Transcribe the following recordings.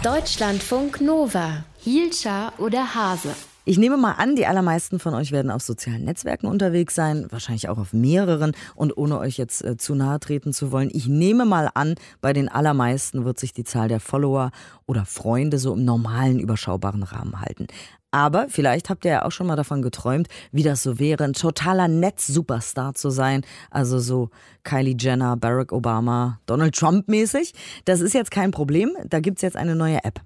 Deutschlandfunk Nova. Hielscher oder Hase? Ich nehme mal an, die allermeisten von euch werden auf sozialen Netzwerken unterwegs sein, wahrscheinlich auch auf mehreren. Und ohne euch jetzt zu nahe treten zu wollen, ich nehme mal an, bei den allermeisten wird sich die Zahl der Follower oder Freunde so im normalen, überschaubaren Rahmen halten. Aber vielleicht habt ihr ja auch schon mal davon geträumt, wie das so wäre, ein totaler Netz-Superstar zu sein. Also so Kylie Jenner, Barack Obama, Donald Trump mäßig. Das ist jetzt kein Problem, da gibt's jetzt eine neue App.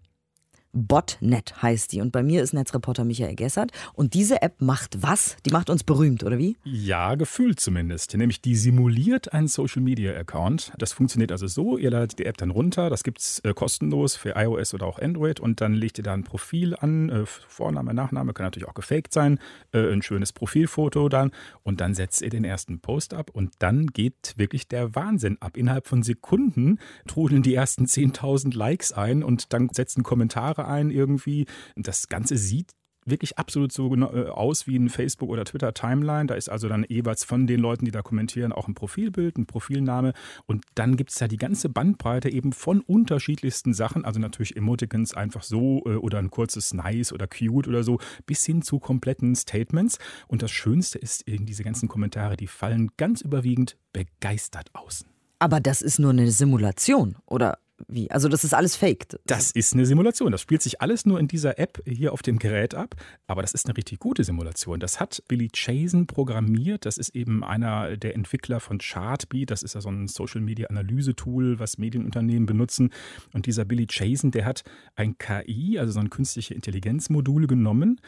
Botnet heißt die und bei mir ist Netzreporter Michael Gessert und diese App macht was? Die macht uns berühmt, oder wie? Ja, gefühlt zumindest. Nämlich die simuliert einen Social-Media-Account. Das funktioniert also so, ihr ladet die App dann runter, das gibt's kostenlos für iOS oder auch Android und dann legt ihr da ein Profil an, Vorname, Nachname, kann natürlich auch gefaked sein, ein schönes Profilfoto dann und dann setzt ihr den ersten Post ab und dann geht wirklich der Wahnsinn ab. Innerhalb von Sekunden trudeln die ersten 10.000 Likes ein und dann setzen Kommentare ein irgendwie. Das Ganze sieht wirklich absolut so aus wie ein Facebook- oder Twitter-Timeline. Da ist also dann jeweils von den Leuten, die da kommentieren, auch ein Profilbild, ein Profilname. Und dann gibt es da die ganze Bandbreite eben von unterschiedlichsten Sachen. Also natürlich Emoticons einfach so oder ein kurzes Nice oder Cute oder so, bis hin zu kompletten Statements. Und das Schönste ist eben diese ganzen Kommentare, die fallen ganz überwiegend begeistert aus. Aber das ist nur eine Simulation, oder wie? Also das ist alles fake? Das ist eine Simulation. Das spielt sich alles nur in dieser App hier auf dem Gerät ab. Aber das ist eine richtig gute Simulation. Das hat Billy Chazen programmiert. Das ist eben einer der Entwickler von Chartbeat. Das ist ja so ein Social-Media-Analyse-Tool, was Medienunternehmen benutzen. Und dieser Billy Chazen, der hat ein KI, also so ein künstliche Intelligenzmodul genommen,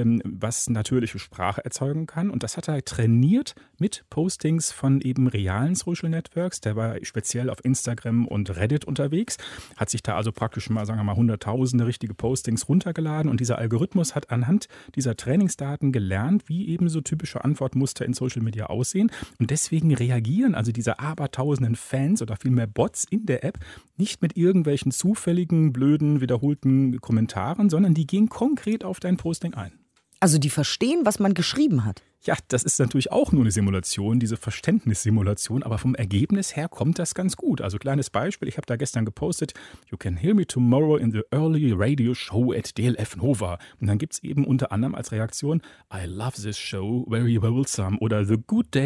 was natürliche Sprache erzeugen kann. Und das hat er trainiert mit Postings von eben realen Social Networks. Der war speziell auf Instagram und Reddit unterwegs. Hat sich da also praktisch mal, sagen wir mal, hunderttausende richtige Postings runtergeladen und dieser Algorithmus hat anhand dieser Trainingsdaten gelernt, wie eben so typische Antwortmuster in Social Media aussehen und deswegen reagieren also diese abertausenden Fans oder vielmehr Bots in der App nicht mit irgendwelchen zufälligen, blöden, wiederholten Kommentaren, sondern die gehen konkret auf dein Posting ein. Also die verstehen, was man geschrieben hat? Ja, das ist natürlich auch nur eine Simulation, diese Verständnissimulation, aber vom Ergebnis her kommt das ganz gut. Also kleines Beispiel, ich habe da gestern gepostet, you can hear me tomorrow in the early radio show at DLF Nova. Und dann gibt es eben unter anderem als Reaktion, I love this show, very wholesome oder the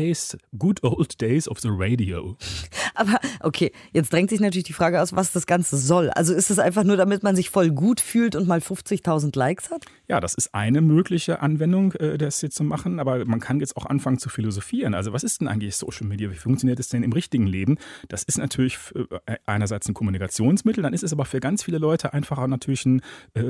good old days of the radio. Aber okay, jetzt drängt sich natürlich die Frage aus, was das Ganze soll. Also ist es einfach nur, damit man sich voll gut fühlt und mal 50.000 Likes hat? Ja, das ist eine mögliche Anwendung, das hier zu machen, aber man kann jetzt auch anfangen zu philosophieren. Also was ist denn eigentlich Social Media? Wie funktioniert es denn im richtigen Leben? Das ist natürlich einerseits ein Kommunikationsmittel, dann ist es aber für ganz viele Leute einfach auch natürlich ein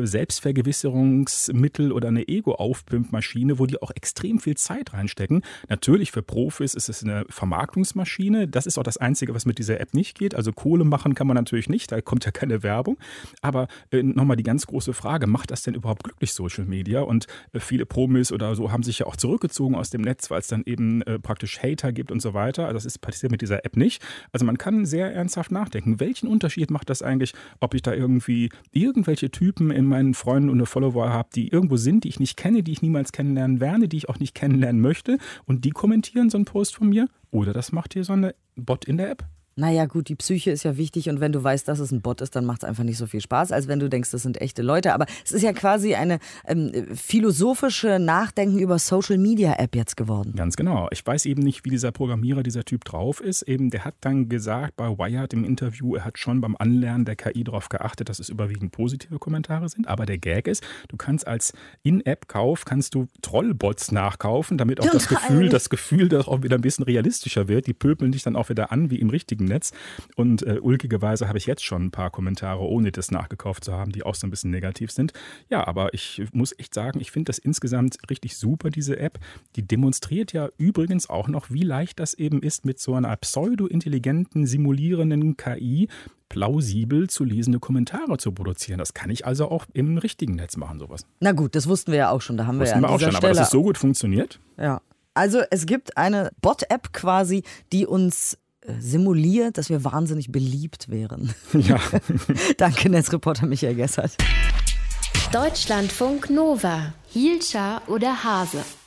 Selbstvergewisserungsmittel oder eine Ego-Aufpimpmaschine, wo die auch extrem viel Zeit reinstecken. Natürlich für Profis ist es eine Vermarktungsmaschine. Das ist auch das Einzige, was mit dieser App nicht geht. Also Kohle machen kann man natürlich nicht, da kommt ja keine Werbung. Aber nochmal die ganz große Frage, macht das denn überhaupt glücklich Social Media? Und viele Promis oder so haben sich ja auch zurückgezogen aus dem Netz, weil es dann eben praktisch Hater gibt und so weiter. Also das ist passiert mit dieser App nicht. Also man kann sehr ernsthaft nachdenken, welchen Unterschied macht das eigentlich, ob ich da irgendwie irgendwelche Typen in meinen Freunden und Follower habe, die irgendwo sind, die ich nicht kenne, die ich niemals kennenlernen werde, die ich auch nicht kennenlernen möchte und die kommentieren so einen Post von mir oder das macht hier so eine Bot in der App. Naja gut, die Psyche ist ja wichtig und wenn du weißt, dass es ein Bot ist, dann macht es einfach nicht so viel Spaß, als wenn du denkst, das sind echte Leute. Aber es ist ja quasi eine philosophische Nachdenken über Social-Media-App jetzt geworden. Ganz genau. Ich weiß eben nicht, wie dieser Programmierer, dieser Typ drauf ist. Eben, der hat dann gesagt bei Wired im Interview, er hat schon beim Anlernen der KI darauf geachtet, dass es überwiegend positive Kommentare sind. Aber der Gag ist, du kannst als In-App-Kauf, kannst du Trollbots nachkaufen, damit auch das Gefühl, dass auch wieder ein bisschen realistischer wird. Die pöbeln dich dann auch wieder an, wie im richtigen Netz. Und ulkigerweise habe ich jetzt schon ein paar Kommentare, ohne das nachgekauft zu haben, die auch so ein bisschen negativ sind. Ja, aber ich muss echt sagen, ich finde das insgesamt richtig super, diese App. Die demonstriert ja übrigens auch noch, wie leicht das eben ist, mit so einer pseudo-intelligenten, simulierenden KI plausibel zu lesende Kommentare zu produzieren. Das kann ich also auch im richtigen Netz machen, sowas. Na gut, das wussten wir ja auch schon. Da haben wir ja an dieser Stelle. Aber dass es so gut funktioniert? Ja. Also es gibt eine Bot-App quasi, die uns simuliert, dass wir wahnsinnig beliebt wären. Ja. Danke, Netzreporter Michael Gessert. Deutschlandfunk Nova. Hielscher oder Hase?